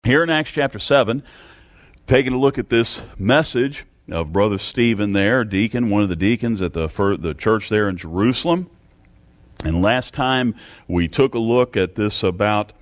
Here in Acts chapter 7, taking a look at this message of Brother Stephen there, deacon, one of the deacons at the church there in Jerusalem. And last time we took a look at this about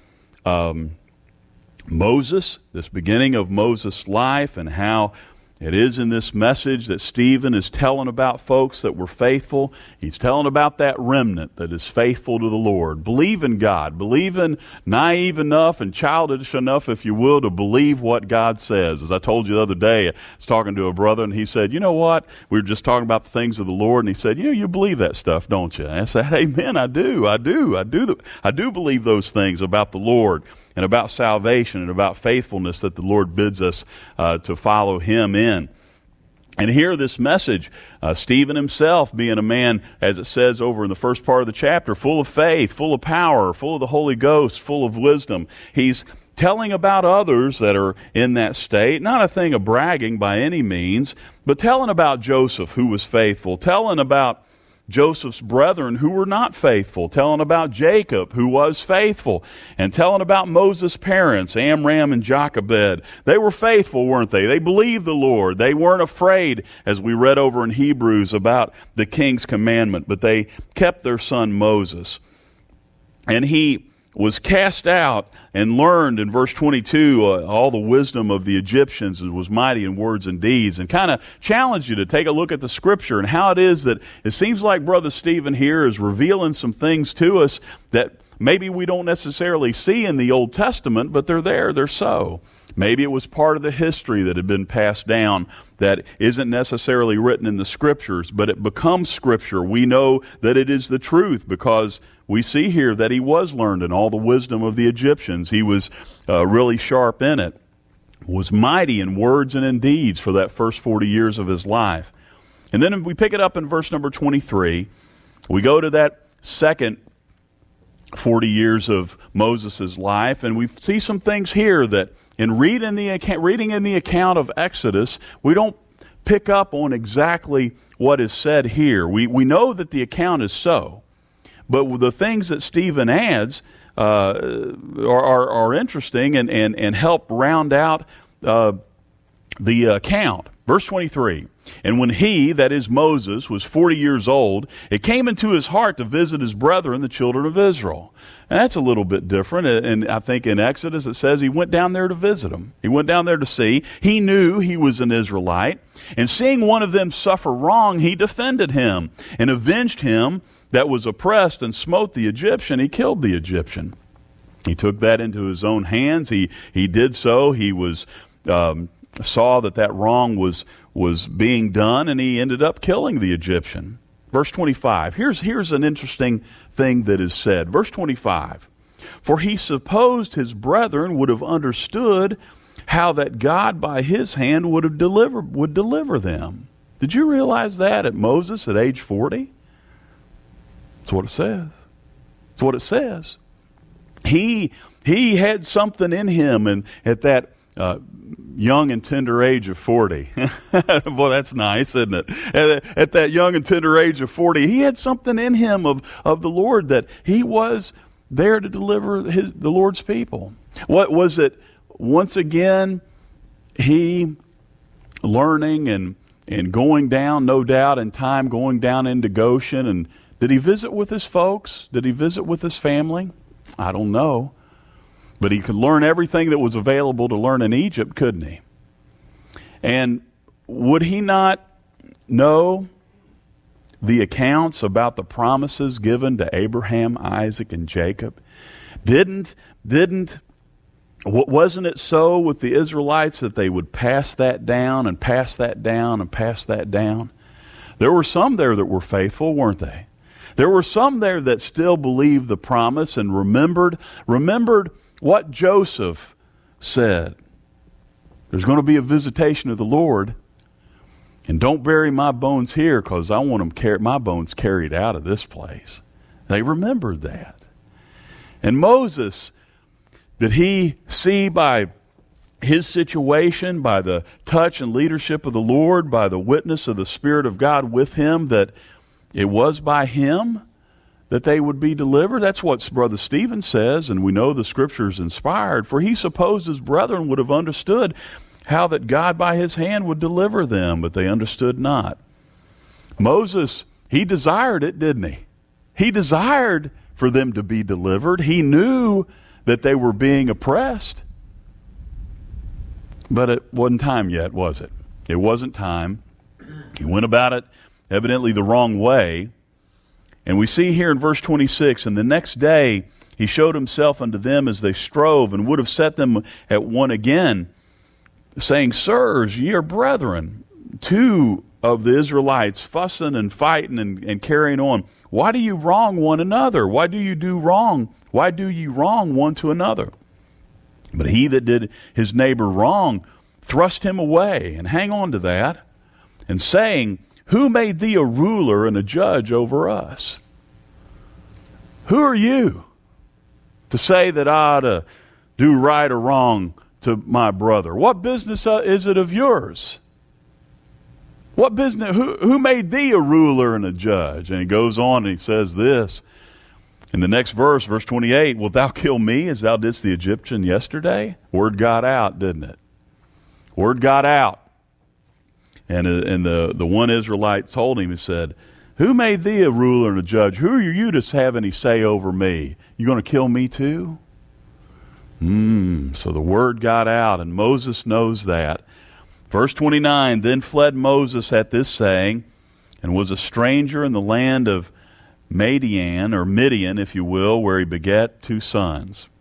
Moses, this beginning of Moses' life, and how it is in this message that Stephen is telling about folks that were faithful. He's telling about that remnant that is faithful to the Lord. Believe in God. Believe in naive enough and childish enough, if you will, to believe what God says. As I told you the other day, I was talking to a brother, and he said, you know what? We were just talking about the things of the Lord, and he said, you believe that stuff, don't you? And I said, amen, I do believe those things about the Lord and about salvation and about faithfulness that the Lord bids us to follow Him in. And here this message, Stephen himself being a man, as it says over in the first part of the chapter, full of faith, full of power, full of the Holy Ghost, full of wisdom. He's telling about others that are in that state, not a thing of bragging by any means, but telling about Joseph, who was faithful, telling about Joseph's brethren who were not faithful, telling about Jacob who was faithful, and telling about Moses' parents, Amram and Jochebed. They were faithful, weren't they? They believed the Lord. They weren't afraid, as we read over in Hebrews about the king's commandment, but they kept their son Moses. And he was cast out and learned in verse 22 all the wisdom of the Egyptians and was mighty in words and deeds, and kind of challenge you to take a look at the scripture and how it is that it seems like Brother Stephen here is revealing some things to us that maybe we don't necessarily see in the Old Testament, but they're there, they're so. Maybe it was part of the history that had been passed down that isn't necessarily written in the scriptures, but it becomes scripture. We know that it is the truth because we see here that he was learned in all the wisdom of the Egyptians. He was really sharp in it, was mighty in words and in deeds for that first 40 years of his life. And then we pick it up in verse number 23. We go to that second 40 years of Moses' life, and we see some things here that in reading in the account of Exodus, we don't pick up on exactly what is said here. We know that the account is so, but the things that Stephen adds are interesting and help round out the account. Verse 23, and when he, that is Moses, was 40 years old, it came into his heart to visit his brethren, the children of Israel. And that's a little bit different. And I think in Exodus it says he went down there to visit them. He went down there to see. He knew he was an Israelite. And seeing one of them suffer wrong, he defended him and avenged him that was oppressed and smote the Egyptian. He killed the Egyptian. He took that into his own hands. He did so. He was saw that wrong was being done, and he ended up killing the Egyptian. Verse 25. Here's an interesting thing that is said. Verse 25. For he supposed his brethren would have understood how that God by his hand would deliver them. Did you realize that at Moses at age 40? That's what it says. That's what it says. He had something in him, and at that young and tender age of 40. Boy, that's nice, isn't it? At that young and tender age of 40, he had something in him of the Lord that he was there to deliver the Lord's people. What was it? Once again, he learning and going down, no doubt, in time, going down into Goshen. And did he visit with his folks? Did he visit with his family? I don't know. But he could learn everything that was available to learn in Egypt, couldn't he? And would he not know the accounts about the promises given to Abraham, Isaac, and Jacob? Wasn't it so with the Israelites that they would pass that down and pass that down and pass that down? There were some there that were faithful, weren't they? There were some there that still believed the promise and remembered what Joseph said. There's going to be a visitation of the Lord, and don't bury my bones here because I want my bones carried out of this place. They remembered that. And Moses, did he see by his situation, by the touch and leadership of the Lord, by the witness of the Spirit of God with him, that it was by him that they would be delivered? That's what Brother Stephen says, and we know the Scripture's inspired. For he supposed his brethren would have understood how that God by his hand would deliver them, but they understood not. Moses, he desired it, didn't he? He desired for them to be delivered. He knew that they were being oppressed. But it wasn't time yet, was it? It wasn't time. He went about it evidently the wrong way. And we see here in verse 26, and the next day he showed himself unto them as they strove, and would have set them at one again, saying, Sirs, ye are brethren. Two of the Israelites fussing and fighting and carrying on. Why do you wrong one another? Why do you do wrong? Why do ye wrong one to another? But he that did his neighbor wrong thrust him away, and hang on to that, and saying, Who made thee a ruler and a judge over us? Who are you to say that I ought to do right or wrong to my brother? What business is it of yours? What business? Who made thee a ruler and a judge? And he goes on and he says this in the next verse, verse 28, Wilt thou kill me as thou didst the Egyptian yesterday? Word got out, didn't it? Word got out. And the one Israelite told him, he said, Who made thee a ruler and a judge? Who are you to have any say over me? You going to kill me too? So the word got out, and Moses knows that. Verse 29, Then fled Moses at this saying, and was a stranger in the land of Midian, or Midian, if you will, where he begat 2 sons.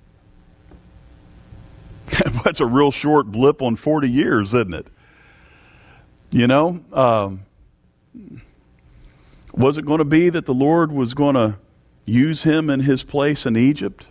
That's a real short blip on 40 years, isn't it? You know, was it going to be that the Lord was going to use him in his place in Egypt?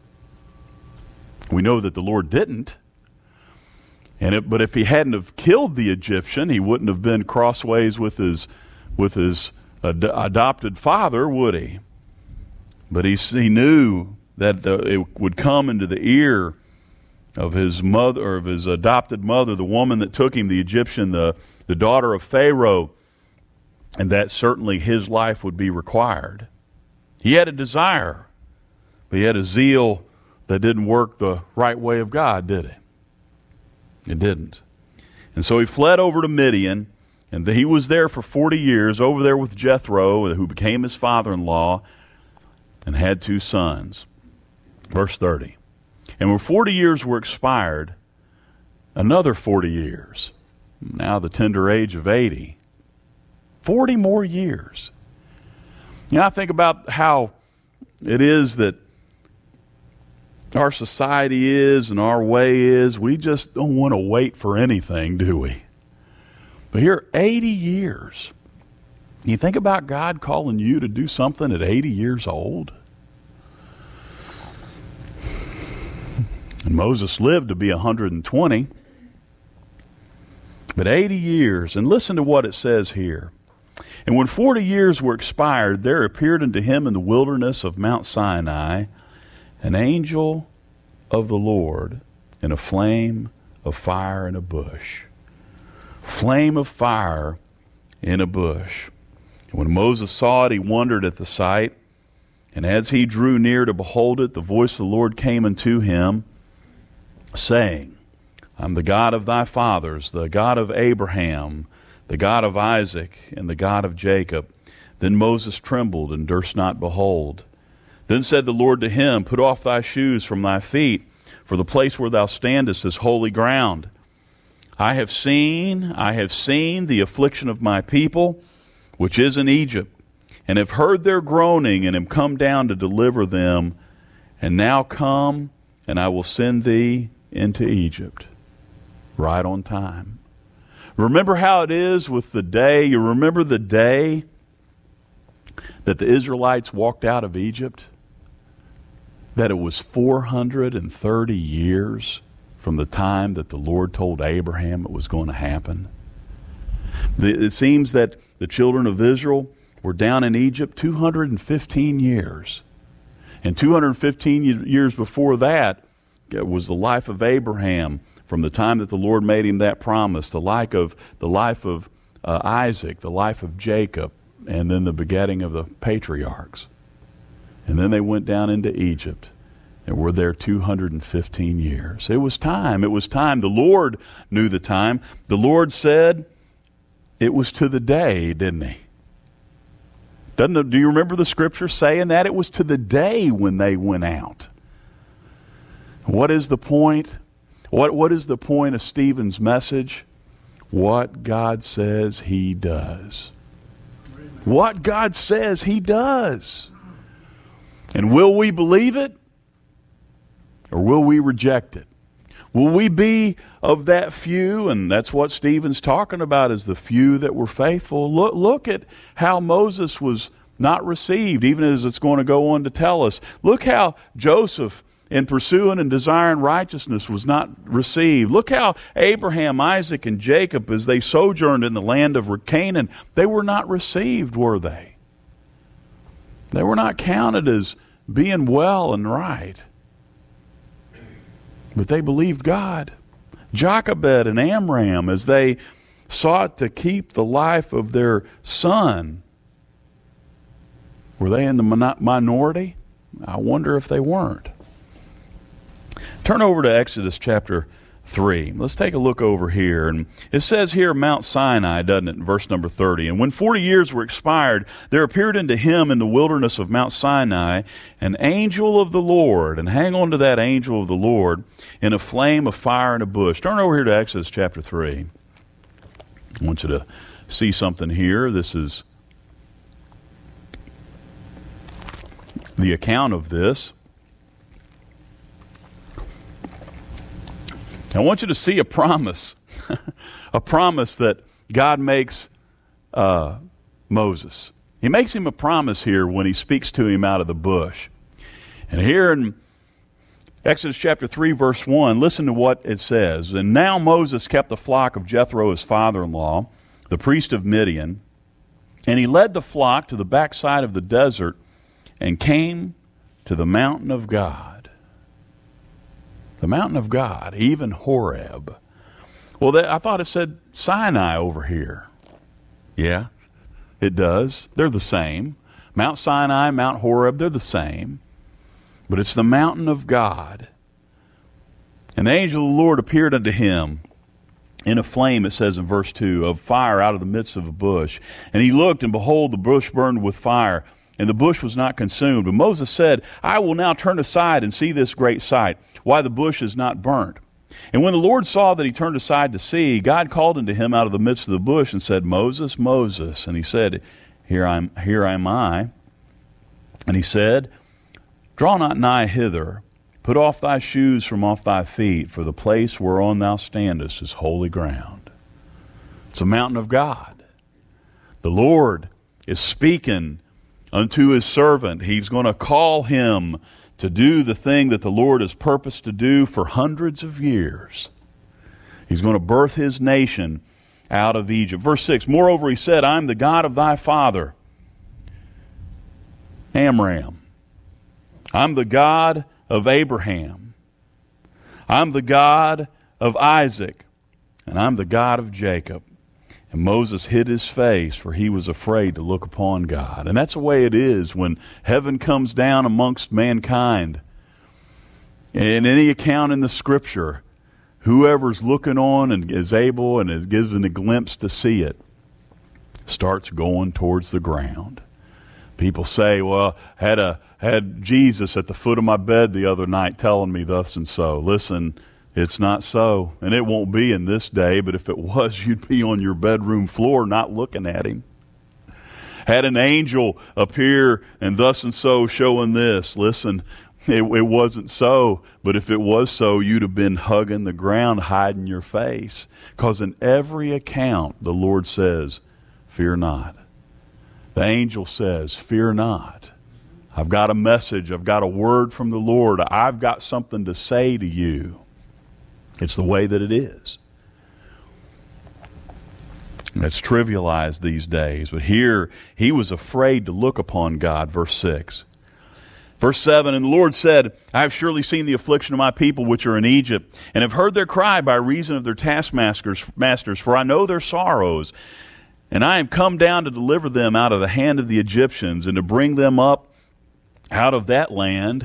We know that the Lord didn't. But if he hadn't have killed the Egyptian, he wouldn't have been crossways with his adopted father, would he? But he knew that it would come into the ear of his mother, or of his adopted mother, the woman that took him, the Egyptian, the daughter of Pharaoh, and that certainly his life would be required. He had a desire, but he had a zeal that didn't work the right way of God, did it? It didn't. And so he fled over to Midian, and he was there for 40 years, over there with Jethro, who became his father-in-law, and had 2 sons. Verse 30. And when 40 years were expired, another 40 years, now the tender age of 80, 40 more years. You know, I think about how it is that our society is and our way is. We just don't want to wait for anything, do we? But here, 80 years. You think about God calling you to do something at 80 years old? And Moses lived to be 120. But 80 years. And listen to what it says here. And when 40 years were expired, there appeared unto him in the wilderness of Mount Sinai an angel of the Lord in a flame of fire in a bush. Flame of fire in a bush. And when Moses saw it, he wondered at the sight. And as he drew near to behold it, the voice of the Lord came unto him, saying, I'm the God of thy fathers, the God of Abraham, the God of Isaac, and the God of Jacob. Then Moses trembled and durst not behold. Then said the Lord to him, Put off thy shoes from thy feet, for the place where thou standest is holy ground. I have seen the affliction of my people, which is in Egypt, and have heard their groaning, and am come down to deliver them. And now come, and I will send thee into Egypt. Right on time. Remember how it is with the day. You remember the day that the Israelites walked out of Egypt? That it was 430 years from the time that the Lord told Abraham it was going to happen. It seems that the children of Israel were down in Egypt 215 years. And 215 years before that was the life of Abraham, from the time that the Lord made him that promise, the life of Isaac, the life of Jacob, and then the begetting of the patriarchs. And then they went down into Egypt and were there 215 years. It was time. It was time. The Lord knew the time. The Lord said it was to the day, didn't he? Do you remember the scripture saying that? It was to the day when they went out. What is the point? What is the point of Stephen's message? What God says he does. What God says he does. And will we believe it? Or will we reject it? Will we be of that few? And that's what Stephen's talking about, is the few that were faithful. Look at how Moses was not received, even as it's going to go on to tell us. Look how Joseph, in pursuing and desiring righteousness, was not received. Look how Abraham, Isaac, and Jacob, as they sojourned in the land of Canaan, they were not received, were they? They were not counted as being well and right. But they believed God. Jochebed and Amram, as they sought to keep the life of their son, were they in the minority? I wonder if they weren't. Turn over to Exodus chapter 3. Let's take a look over here. And it says here Mount Sinai, doesn't it, in verse number 30. And when 40 years were expired, there appeared unto him in the wilderness of Mount Sinai an angel of the Lord. And hang on to that angel of the Lord in a flame of fire in a bush. Turn over here to Exodus chapter 3. I want you to see something here. This is the account of this. I want you to see a promise, a promise that God makes Moses. He makes him a promise here when he speaks to him out of the bush. And here in Exodus chapter 3, verse 1, listen to what it says. And now Moses kept the flock of Jethro, his father-in-law, the priest of Midian, and he led the flock to the backside of the desert and came to the mountain of God. The mountain of God, even Horeb. Well, I thought it said Sinai over here. Yeah, it does. They're the same. Mount Sinai, Mount Horeb, they're the same. But it's the mountain of God. And the angel of the Lord appeared unto him in a flame, it says in verse 2, of fire out of the midst of a bush. And he looked, and behold, the bush burned with fire, and the bush was not consumed. And Moses said, I will now turn aside and see this great sight, why the bush is not burnt. And when the Lord saw that he turned aside to see, God called unto him out of the midst of the bush and said, Moses, Moses. And he said, Here am I. And he said, Draw not nigh hither. Put off thy shoes from off thy feet, for the place whereon thou standest is holy ground. It's a mountain of God. The Lord is speaking unto his servant. He's going to call him to do the thing that the Lord has purposed to do for hundreds of years. He's going to birth his nation out of Egypt. Verse 6, moreover he said, I am the God of thy father, Amram. I'm the God of Abraham. I'm the God of Isaac. And I'm the God of Jacob. And Moses hid his face, for he was afraid to look upon God. And that's the way it is when heaven comes down amongst mankind. In any account in the Scripture, whoever's looking on and is able and is given a glimpse to see it starts going towards the ground. People say, well, had Jesus at the foot of my bed the other night telling me thus and so. Listen, it's not so, and it won't be in this day, but if it was, you'd be on your bedroom floor not looking at him. Had an angel appear and thus and so showing this. Listen, it wasn't so, but if it was so, you'd have been hugging the ground, hiding your face. Because in every account, the Lord says, fear not. The angel says, fear not. I've got a message. I've got a word from the Lord. I've got something to say to you. It's the way that it is. It's trivialized these days. But here, he was afraid to look upon God, verse 6. Verse 7, and the Lord said, I have surely seen the affliction of my people which are in Egypt, and have heard their cry by reason of their taskmasters, for I know their sorrows. And I am come down to deliver them out of the hand of the Egyptians, and to bring them up out of that land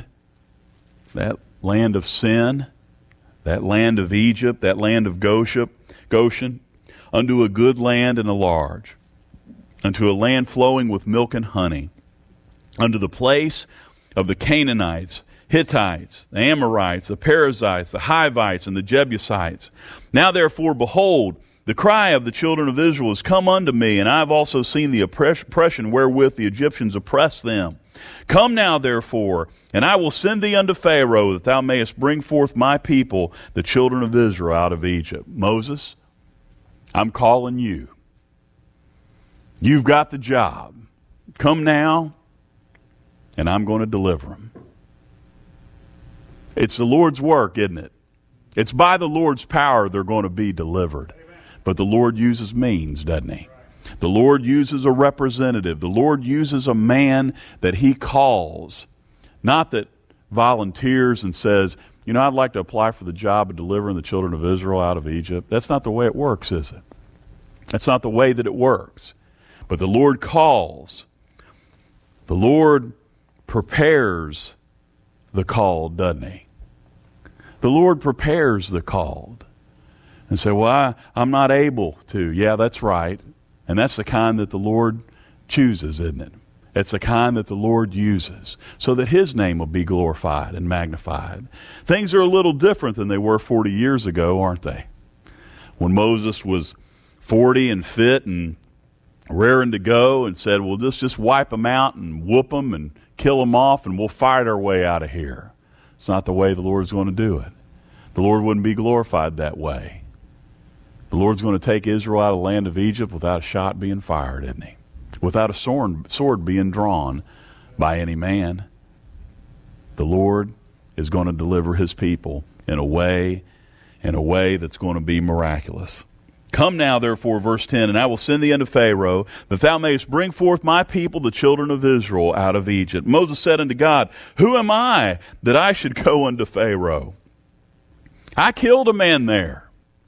of sin, that land of Egypt, that land of Goshen, unto a good land and a large, unto a land flowing with milk and honey, unto the place of the Canaanites, Hittites, the Amorites, the Perizzites, the Hivites, and the Jebusites. Now therefore, behold, the cry of the children of Israel is come unto me, and I have also seen the oppression wherewith the Egyptians oppress them. Come now, therefore, and I will send thee unto Pharaoh, that thou mayest bring forth my people, the children of Israel, out of Egypt. Moses, I'm calling you. You've got the job. Come now, and I'm going to deliver them. It's the Lord's work, isn't it? It's by the Lord's power they're going to be delivered. But the Lord uses means, doesn't he? The Lord uses a representative. The Lord uses a man that he calls. Not that volunteers and says, you know, I'd like to apply for the job of delivering the children of Israel out of Egypt. That's not the way it works, is it? That's not the way that it works. But the Lord calls. The Lord prepares the called, doesn't he? The Lord prepares the called. And say, well, I'm not able to. Yeah, that's right. And that's the kind that the Lord chooses, isn't it? It's the kind that the Lord uses so that his name will be glorified and magnified. Things are a little different than they were 40 years ago, aren't they? When Moses was 40 and fit and raring to go and said, well, let's just wipe them out and whoop them and kill them off and we'll fight our way out of here. It's not the way the Lord's going to do it. The Lord wouldn't be glorified that way. The Lord's going to take Israel out of the land of Egypt without a shot being fired, isn't he? Without a sword being drawn by any man. The Lord is going to deliver his people in a way that's going to be miraculous. Come now, therefore, verse 10, and I will send thee unto Pharaoh, that thou mayest bring forth my people, the children of Israel, out of Egypt. Moses said unto God, who am I that I should go unto Pharaoh? I killed a man there.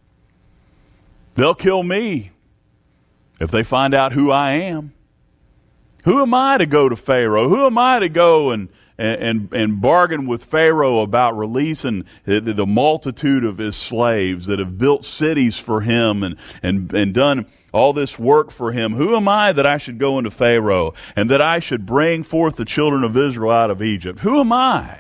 They'll kill me if they find out who I am. Who am I to go to Pharaoh? Who am I to go and bargain with Pharaoh about releasing the multitude of his slaves that have built cities for him and done all this work for him? Who am I that I should go into Pharaoh and that I should bring forth the children of Israel out of Egypt? Who am I?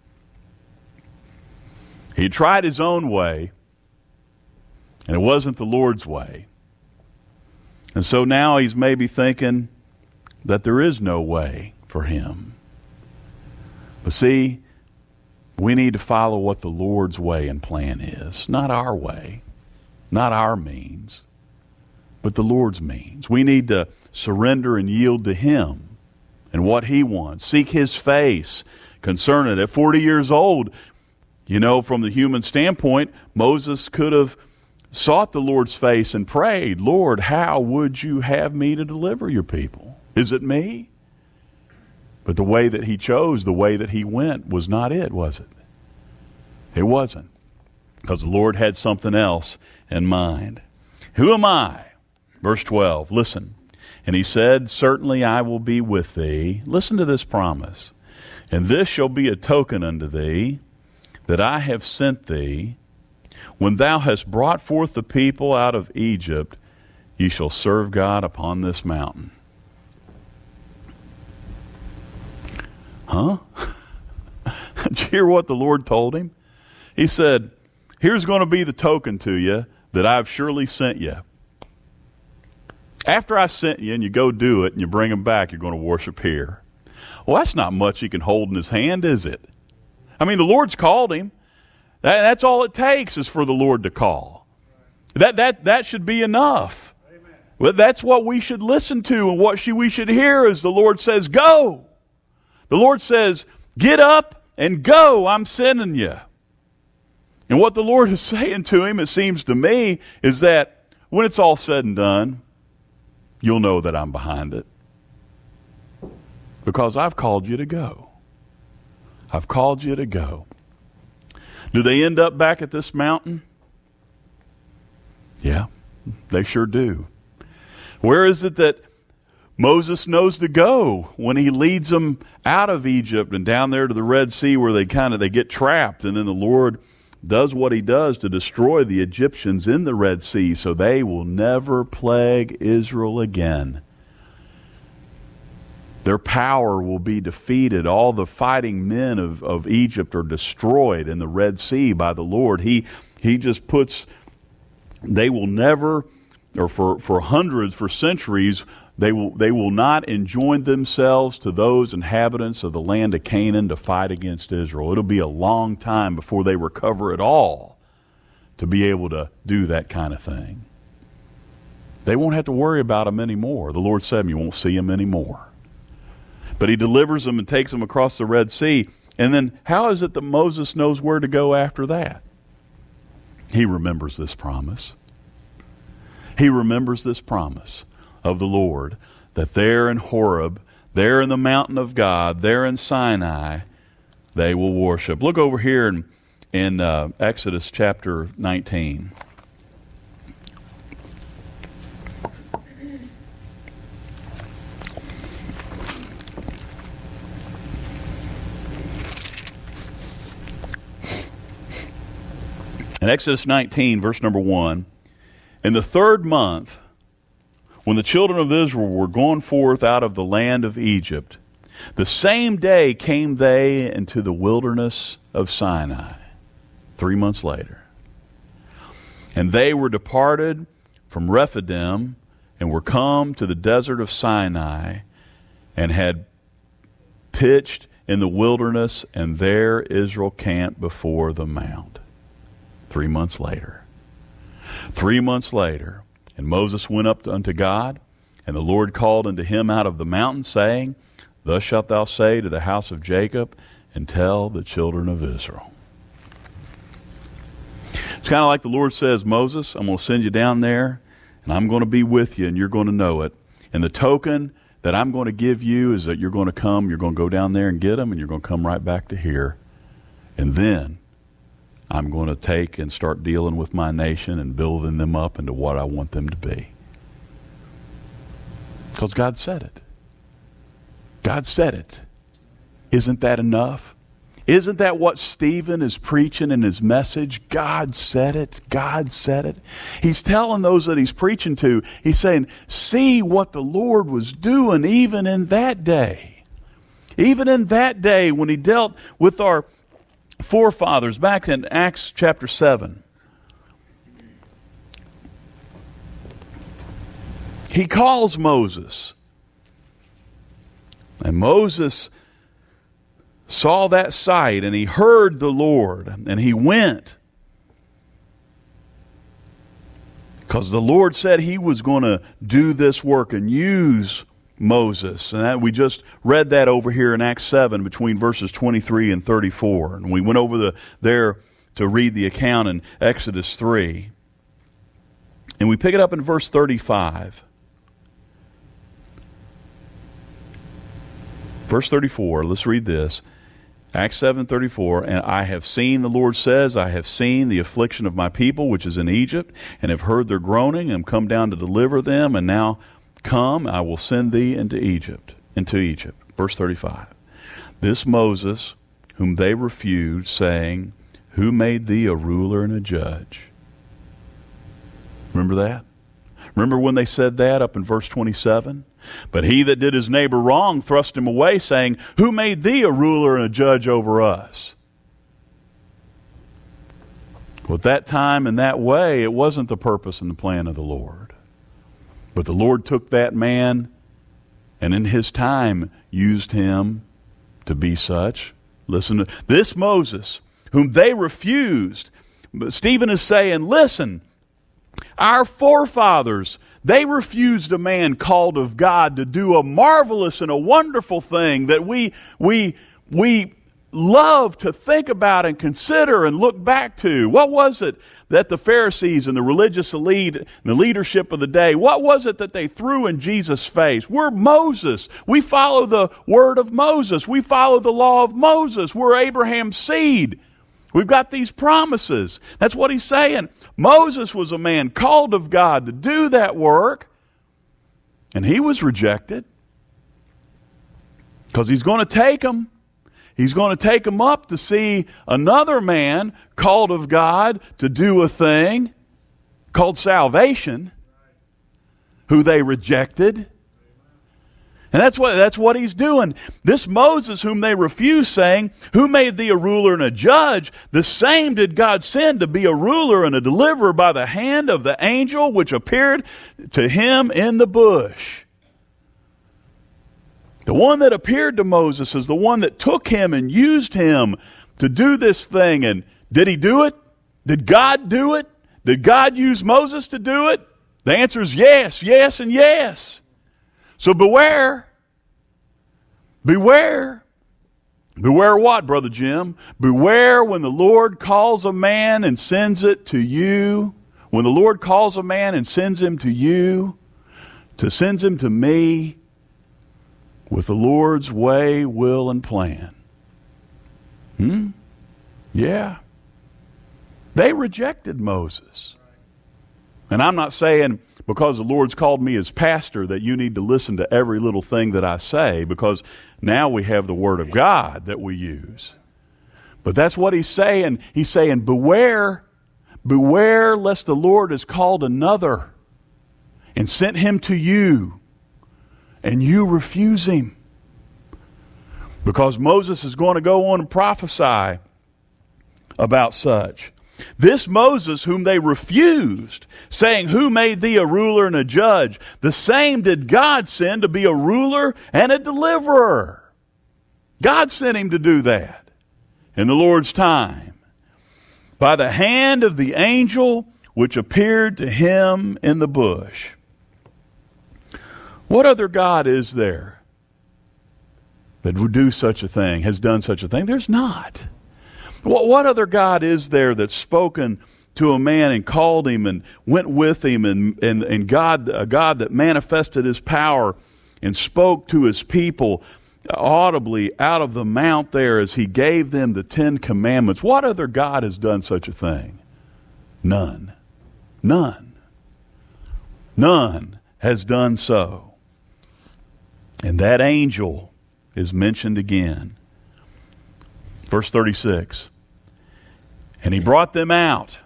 He tried his own way. And it wasn't the Lord's way. And so now he's maybe thinking that there is no way for him. But see, we need to follow what the Lord's way and plan is. Not our way, not our means, but the Lord's means. We need to surrender and yield to him and what he wants. Seek his face concerning it. At 40 years old, you know, from the human standpoint, Moses could have sought the Lord's face and prayed, Lord, how would you have me to deliver your people? Is it me? But the way that he chose, the way that he went was not it, was it? It wasn't. Because the Lord had something else in mind. Who am I? Verse 12, listen. And he said, certainly I will be with thee. Listen to this promise. And this shall be a token unto thee that I have sent thee. When thou hast brought forth the people out of Egypt, ye shall serve God upon this mountain. Huh? Did you hear what the Lord told him? He said, here's going to be the token to you that I've surely sent you. After I sent you and you go do it and you bring them back, you're going to worship here. Well, that's not much he can hold in his hand, is it? I mean, the Lord's called him. That's all it takes is for the Lord to call. That should be enough. Well, that's what we should listen to and what we should hear is the Lord says, go. The Lord says, get up and go. I'm sending you. And what the Lord is saying to him, it seems to me, is that when it's all said and done, you'll know that I'm behind it. Because I've called you to go. I've called you to go. Do they end up back at this mountain? Yeah, they sure do. Where is it that Moses knows to go when he leads them out of Egypt and down there to the Red Sea where they get trapped, and then the Lord does what he does to destroy the Egyptians in the Red Sea so they will never plague Israel again. Their power will be defeated. All the fighting men of Egypt are destroyed in the Red Sea by the Lord. He just puts, they will never, or for hundreds, for centuries, they will not enjoin themselves to those inhabitants of the land of Canaan to fight against Israel. It'll be a long time before they recover at all to be able to do that kind of thing. They won't have to worry about them anymore. The Lord said, you won't see them anymore. But he delivers them and takes them across the Red Sea. And then how is it that Moses knows where to go after that? He remembers this promise. He remembers this promise of the Lord, that there in Horeb, there in the mountain of God, there in Sinai, they will worship. Look over here in Exodus chapter 19. In Exodus 19, verse number 1, in the 3rd month, when the children of Israel were gone forth out of the land of Egypt, the same day came they into the wilderness of Sinai, 3 months later. And they were departed from Rephidim and were come to the desert of Sinai and had pitched in the wilderness, and there Israel camped before the mount. 3 months later. 3 months later. And Moses went up unto God, and the Lord called unto him out of the mountain, saying, Thus shalt thou say to the house of Jacob, and tell the children of Israel. It's kind of like the Lord says, Moses, I'm going to send you down there, and I'm going to be with you, and you're going to know it. And the token that I'm going to give you is that you're going to go down there and get them, and you're going to come right back to here. And then I'm going to take and start dealing with my nation and building them up into what I want them to be. Because God said it. God said it. Isn't that enough? Isn't that what Stephen is preaching in his message? God said it. God said it. He's telling those that he's preaching to, he's saying, see what the Lord was doing even in that day. Even in that day when he dealt with our forefathers, back in Acts chapter 7. He calls Moses. And Moses saw that sight, and he heard the Lord, and he went. Because the Lord said he was going to do this work and use Moses. And that, we just read that over here in Acts 7 between verses 23 and 34. And we went over there to read the account in Exodus 3. And we pick it up in verse 35. Verse 34, let's read this. Acts 7:34, and I have seen, the Lord says, I have seen the affliction of my people which is in Egypt, and have heard their groaning, and come down to deliver them, and now come, I will send thee into Egypt. Verse 35. This Moses, whom they refused, saying, Who made thee a ruler and a judge? Remember that? Remember when they said that up in verse 27? But he that did his neighbor wrong thrust him away, saying, Who made thee a ruler and a judge over us? Well, at that time and that way, it wasn't the purpose and the plan of the Lord. But the Lord took that man and in his time used him to be such. Listen to this Moses, whom they refused. But Stephen is saying, listen, our forefathers, they refused a man called of God to do a marvelous and a wonderful thing that we love to think about and consider and look back to. What was it that the Pharisees and the religious elite and the leadership of the day, what was it that they threw in Jesus' face? We're Moses. We follow the word of Moses. We follow the law of Moses. We're Abraham's seed. We've got these promises. That's what he's saying. Moses was a man called of God to do that work. And he was rejected because he's going to take them. He's going to take them up to see another man called of God to do a thing called salvation, who they rejected. And that's what he's doing. This Moses whom they refused, saying, "Who made thee a ruler and a judge?" The same did God send to be a ruler and a deliverer by the hand of the angel which appeared to him in the bush. The one that appeared to Moses is the one that took him and used him to do this thing. And did he do it? Did God do it? Did God use Moses to do it? The answer is yes, yes, and yes. So beware. Beware. Beware what, Brother Jim? Beware when the Lord calls a man and sends it to you. When the Lord calls a man and sends him to you, sends him to me, with the Lord's way, will, and plan. Yeah. They rejected Moses. And I'm not saying because the Lord's called me as pastor that you need to listen to every little thing that I say, because now we have the Word of God that we use. But that's what he's saying. He's saying, beware, beware lest the Lord has called another and sent him to you, and you refuse him. Because Moses is going to go on and prophesy about such. This Moses whom they refused, saying, "Who made thee a ruler and a judge?" The same did God send to be a ruler and a deliverer. God sent him to do that in the Lord's time, by the hand of the angel which appeared to him in the bush. What other God is there that would do such a thing, has done such a thing? There's not. What other God is there that's spoken to a man and called him and went with him, and God, a God that manifested his power and spoke to his people audibly out of the mount there as he gave them the 10 Commandments? What other God has done such a thing? None. None. None has done so. And that angel is mentioned again. Verse 36. And he brought them out.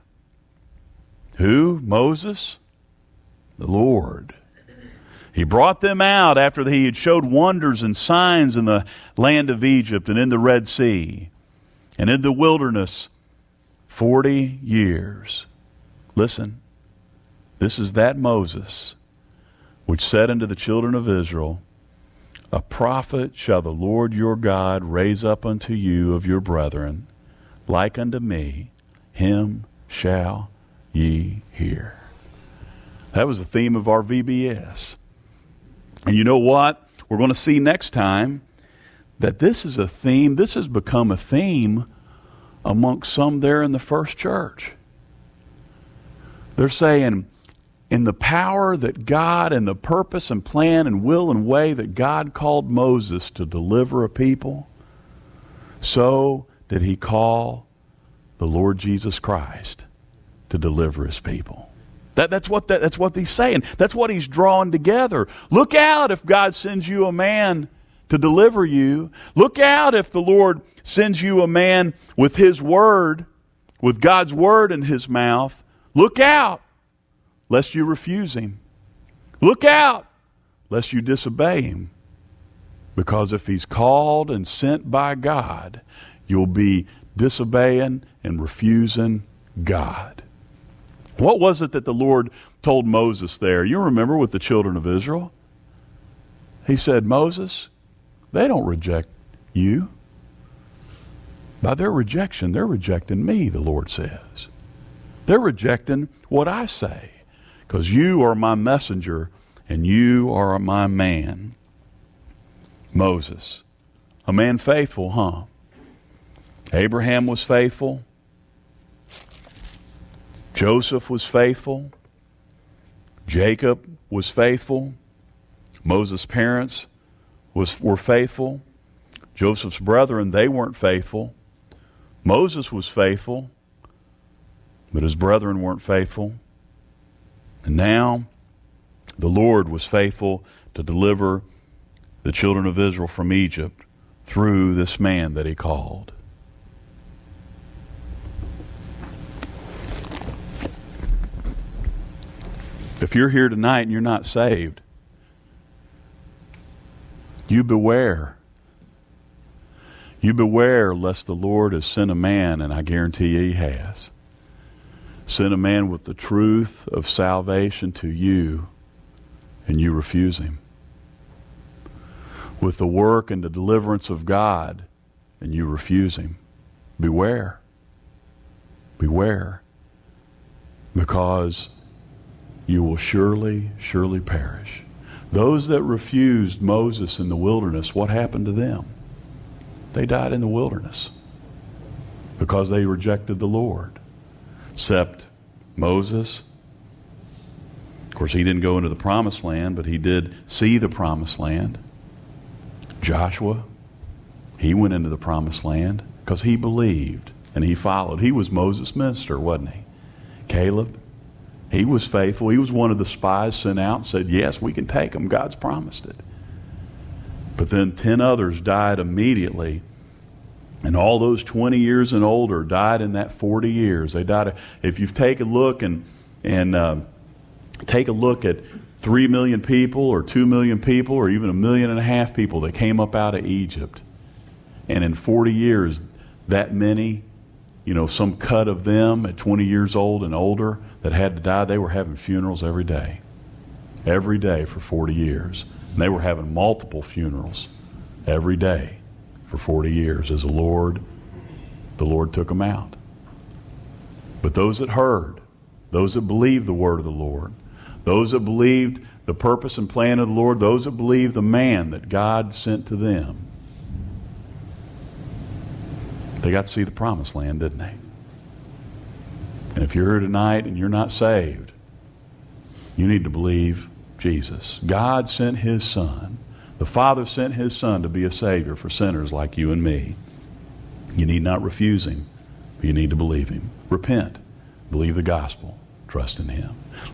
Who? Moses? The Lord. He brought them out after he had showed wonders and signs in the land of Egypt and in the Red Sea and in the wilderness 40 years. Listen, this is that Moses which said unto the children of Israel, "A prophet shall the Lord your God raise up unto you of your brethren, like unto me, him shall ye hear." That was the theme of our VBS. And you know what? We're going to see next time that this is a theme, this has become a theme amongst some there in the first church. They're saying, in the power that God and the purpose and plan and will and way that God called Moses to deliver a people, so did he call the Lord Jesus Christ to deliver his people. That's what he's saying. That's what he's drawing together. Look out if God sends you a man to deliver you. Look out if the Lord sends you a man with his word, with God's word in his mouth. Look out lest you refuse him. Look out lest you disobey him. Because if he's called and sent by God, you'll be disobeying and refusing God. What was it that the Lord told Moses there? You remember with the children of Israel? He said, "Moses, they don't reject you. By their rejection, they're rejecting me," the Lord says. They're rejecting what I say, because you are my messenger and you are my man. Moses, a man faithful, huh? Abraham was faithful. Joseph was faithful. Jacob was faithful. Moses' parents were faithful. Joseph's brethren, they weren't faithful. Moses was faithful, but his brethren weren't faithful. And now the Lord was faithful to deliver the children of Israel from Egypt through this man that he called. If you're here tonight and you're not saved, you beware. You beware lest the Lord has sent a man, and I guarantee you he has, sent a man with the truth of salvation to you, and you refuse him. With the work and the deliverance of God, and you refuse him. Beware. Beware. Because you will surely, surely perish. Those that refused Moses in the wilderness, what happened to them? They died in the wilderness because they rejected the Lord. Except Moses. Of course, he didn't go into the promised land, but he did see the promised land. Joshua, he went into the promised land because he believed and he followed. He was Moses' minister, wasn't he? Caleb, he was faithful. He was one of the spies sent out and said, yes, we can take them. God's promised it. But then 10 others died immediately. And all those 20 years and older died in that 40 years. They died. If you take a look and take a look at 3 million people or 2 million people or even 1.5 million people that came up out of Egypt, and in 40 years, that many, some cut of them at 20 years old and older that had to die, they were having funerals every day for 40 years. And they were having multiple funerals every day for 40 years as the Lord took them out. But those that heard, those that believed the word of the Lord, those that believed the purpose and plan of the Lord, those that believed the man that God sent to them, they got to see the promised land, didn't they? And if you're here tonight and you're not saved, you need to believe Jesus. God sent his Son. The Father sent his Son to be a Savior for sinners like you and me. You need not refuse him, but you need to believe him. Repent. Believe the gospel. Trust in him.